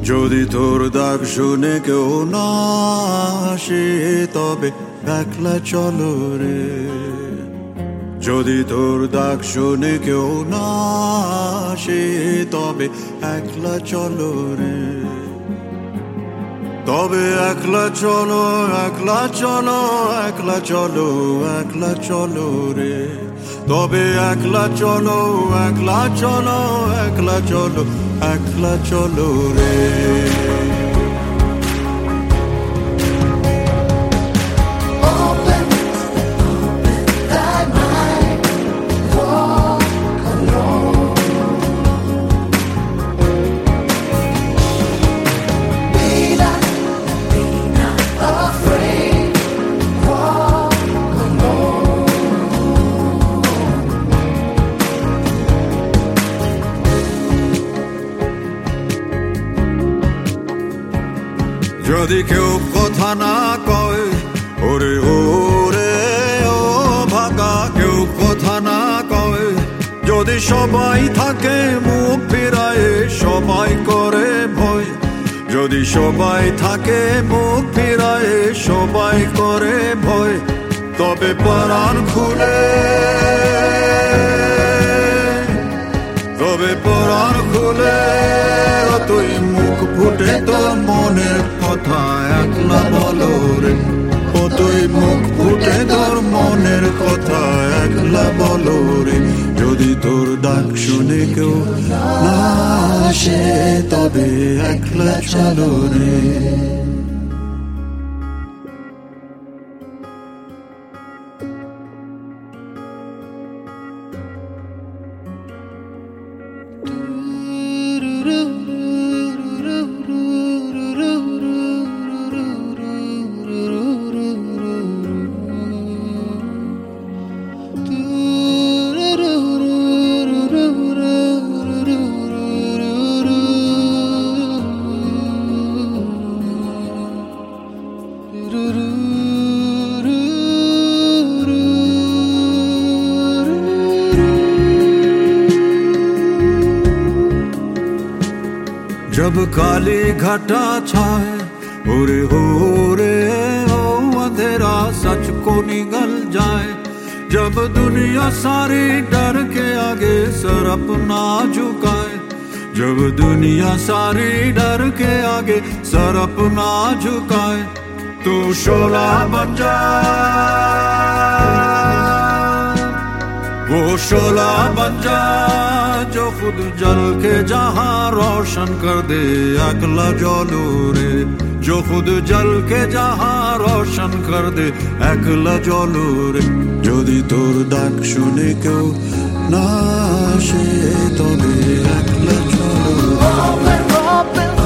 যদি তোর ডাক শুনে কেউ না আসে তবে একলা চলো রে। যদি তোর ডাক শুনে কেউ না আসে তবে একলা চলো রে। তবে একলা চলো, একলা চলো, একলা চলো, একলা চলো রে। তবে একলা চলো, একলা চলো, একলা চলো, একলা চলো রে। যদি কেউ কথা না কয় ওরে ওরে ও ভাগা, কেউ কথা না কয়, যদি সবাই থাকে মুখ ফিরায়ে সবাই করে ভয়। যদি সবাই থাকে মুখ ফিরায়ে সবাই করে ভয়, তবে পরাণ খুলে, তবে পরাণ খুলে তুই মুখ ফুটে তোর মনের কথা একলা বলো রে। ও তুই মুখ ফুটে তোর মনের কথা একলা বলো রে। যদি তোর ডাক শুনে কেউ না আসে তবে একলা চলো রে। जब काली घटा छाए ओरे हो रे हो अंधेरा सच को निगल जाए। जब दुनिया सारी डर के आगे सर अपना झुकाए। जब दुनिया सारी डर के आगे सर अपना झुकाए। तू शोला बन जा, वो शोला बन जा जो खुद जल के जहां रोशन कर दे अगला जलो रे। जो खुद जल के जहां रोशन कर दे अगला जलो रे। যদি তোর ডাক শুনে কেউ না আসে তবে একলা চলো।